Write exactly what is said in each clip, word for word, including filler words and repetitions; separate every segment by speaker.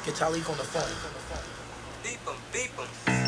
Speaker 1: Get Talik on the phone.
Speaker 2: Beep him, beep him.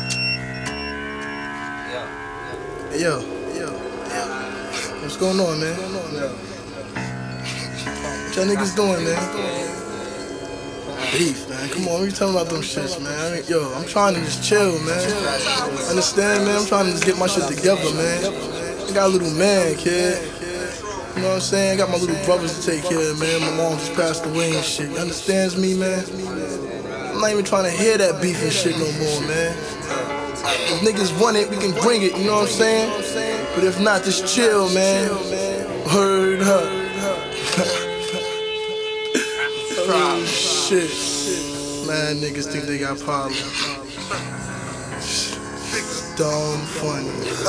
Speaker 2: Yeah,
Speaker 3: Hey, yo, yo, yo. What's going on, man? What's going on, man? What y'all niggas doing, man? Beef, man. Come on, what you talking about them shits, man? I mean, yo, I'm trying to just chill, man. Understand, man? I'm trying to just get my shit together, man. I got a little man, kid. You know what I'm saying? I got my little brothers to take care of, man. My mom just passed away and shit. You understands me, man? I'm not even trying to hear that beef and shit no more, man. If niggas want it, we can bring it, you know what I'm saying? But if not, just chill, man. Heard up. Oh, shit. Man, niggas think they got problems. Dumb funny.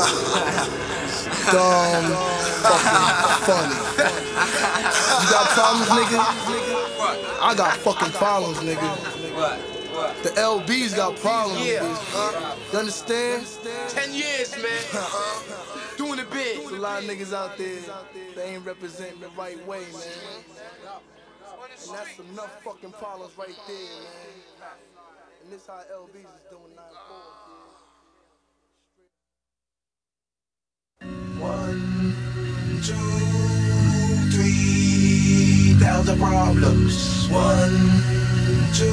Speaker 3: Dumb fucking funny. You got problems, nigga? I got fucking problems, nigga. The L B's got problems, niggas. You understand?
Speaker 1: Ten years, man. Doing it big.
Speaker 3: There's a lot of niggas out there that ain't representing the right way, man. And that's enough fucking problems right there, man. And this how L B's is doing nine four.
Speaker 4: One, two, three thousand problems. One, two,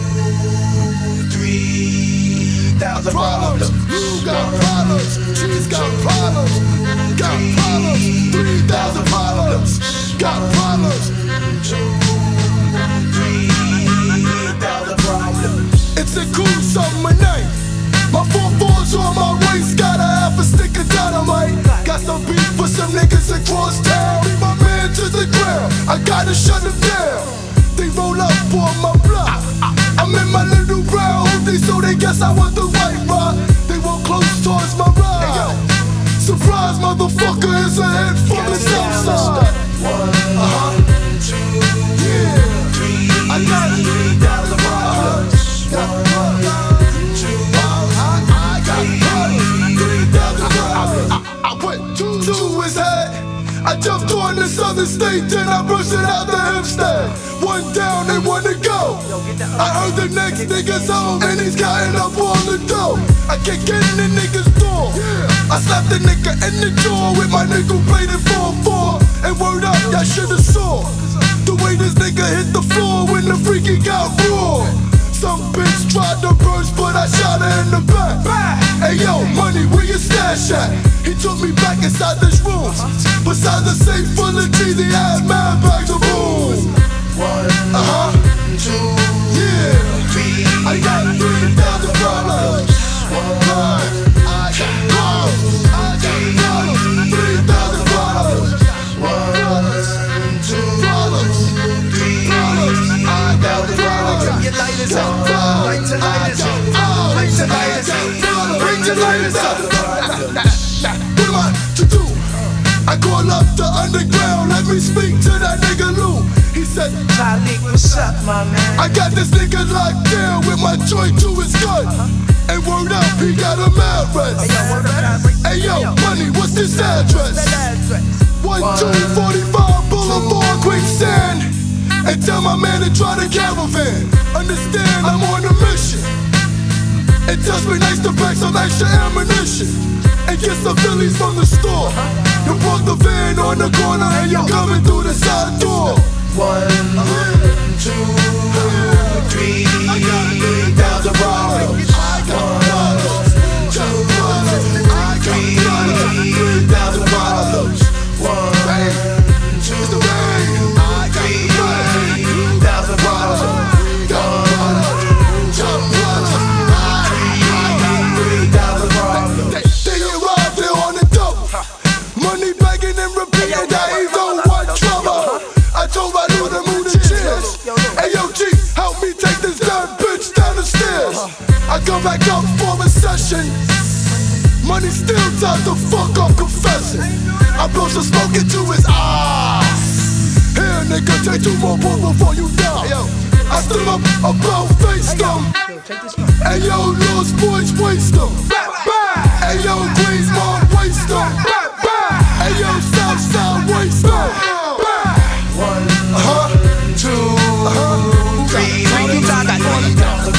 Speaker 4: three thousand problems.
Speaker 3: You got problems. She's got problems. Got problems. Three thousand problems. Got problems.
Speaker 4: Two, three thousand problems.
Speaker 3: It's a cool summer night. My four fours on my waist, got a half a stick of dynamite. Got some beef for some niggas across town. Leave my man to the ground, I gotta shut him down. They roll up on my block. I'm in my little brown hoodie, so they guess I want the white rod. They walk close towards my ride. Surprise, motherfucker, is a head full of Southside. Uh-huh.
Speaker 4: Two,
Speaker 3: Yeah,
Speaker 4: three,
Speaker 3: I got it.
Speaker 4: three thousand problems.
Speaker 3: I went two to his head. I jumped on the southern state, then I burst it out the Hempstead. One down and one to go. I heard the next nigga's home, and he's counting up all the dough. I kick in the nigga's door. I slapped the nigga in the jaw with my nickel plated four four. And word up, y'all shoulda saw the way this nigga hit the floor when the freaky got raw. Some bitch tried to burst, but I shot her in the back. Hey yo, money, where your stash at? He took me back inside this room. Beside the safe full of cheese, he had mad bags of booze.
Speaker 4: One,
Speaker 3: Uh-huh,
Speaker 4: two,
Speaker 3: yeah.
Speaker 4: three,
Speaker 3: I got three thousand problems. Right. I got problems. I got problems. Three thousand problems.
Speaker 4: one, two,
Speaker 3: Problems.
Speaker 4: three,
Speaker 3: Problems. I got problems.
Speaker 1: Your lighters out.
Speaker 3: Problems.
Speaker 1: Light your
Speaker 3: I
Speaker 1: lighters
Speaker 3: got
Speaker 1: out.
Speaker 3: problems.
Speaker 1: Light your lighters
Speaker 3: I got
Speaker 1: out.
Speaker 3: problems.
Speaker 1: Bring your lighters out.
Speaker 3: What am I to do? I call up the underground, let me speak to that nigga Lou. He said,
Speaker 2: Talik, what's up, my man?
Speaker 3: I got this nigga locked down with my joint to his gun. And word up, he got a mad rest. Hey yo, money, what's this address? one two forty-five Boulevard, Quicksand. And tell my man to try the caravan. Understand, I'm on a mission. It just be nice to pack some extra ammunition and get some Phillies from the store. You brought the van on the corner and you're coming through the side door.
Speaker 4: one, two, three thousand problems.
Speaker 3: I got problems. Two problems. I got problems. Three thousand problems.
Speaker 4: One, two,
Speaker 3: It's the rain. I got problems.
Speaker 4: three thousand problems.
Speaker 3: Got problems. Got problems. I got
Speaker 4: Three thousand problems.
Speaker 3: They, they arrived there on the dope. Money begging and repeating that he don't want trouble. I told my dude to move the chairs. Hey yo G, help me take this damn bitch down the stairs. I come back up for a session. Money still tied the fuck up confessing. I blow some smoke into his eyes. Here nigga, take two more balls before you die. I stood up about faced him. Hey yo, Lost Boys waste them. Hey yo, Queens Mom waste them. Hey yo, Southside waste them.
Speaker 4: One,
Speaker 3: Uh-huh.
Speaker 4: two,
Speaker 3: Uh-huh.
Speaker 4: three,
Speaker 2: Three thousand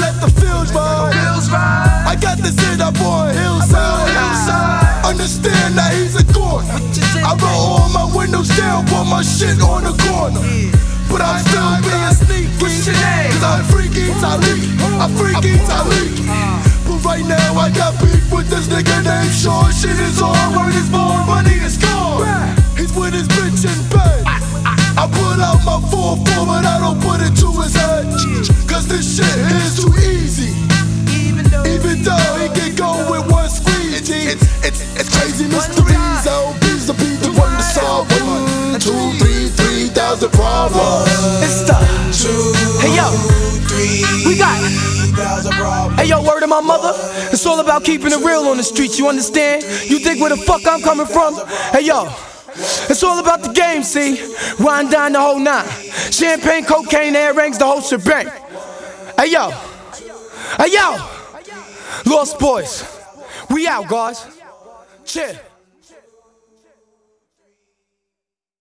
Speaker 3: let the fields ride. I got this hit up on Hillside. Understand that he's a corner. I roll all my windows down, put my shit on the corner. But I'm still being sneaky, cause I'm freaky Talik. I'm freaky Talik. But right now I got beef with this nigga named Sean. Shit is on, word is born, money is gone. He's with his bitch in bed. I put out my four four, but I don't put it to his head. Cause this shit is too easy. Even though he can go with one squeeze. It's, it's, it's, it's crazy mysteries. L B's the beat, the one to solve. One, two, three, three thousand problems.
Speaker 5: It's the Hey yo, we got Hey yo, word of my mother. It's all about keeping it real on the streets, you understand? You think where the fuck I'm coming from? Hey yo, it's all about the game, see? Wind down the whole nine. Champagne, cocaine, air rings, the whole shebang. Hey yo, hey yo, Lost Boys, we out, guys. Chill.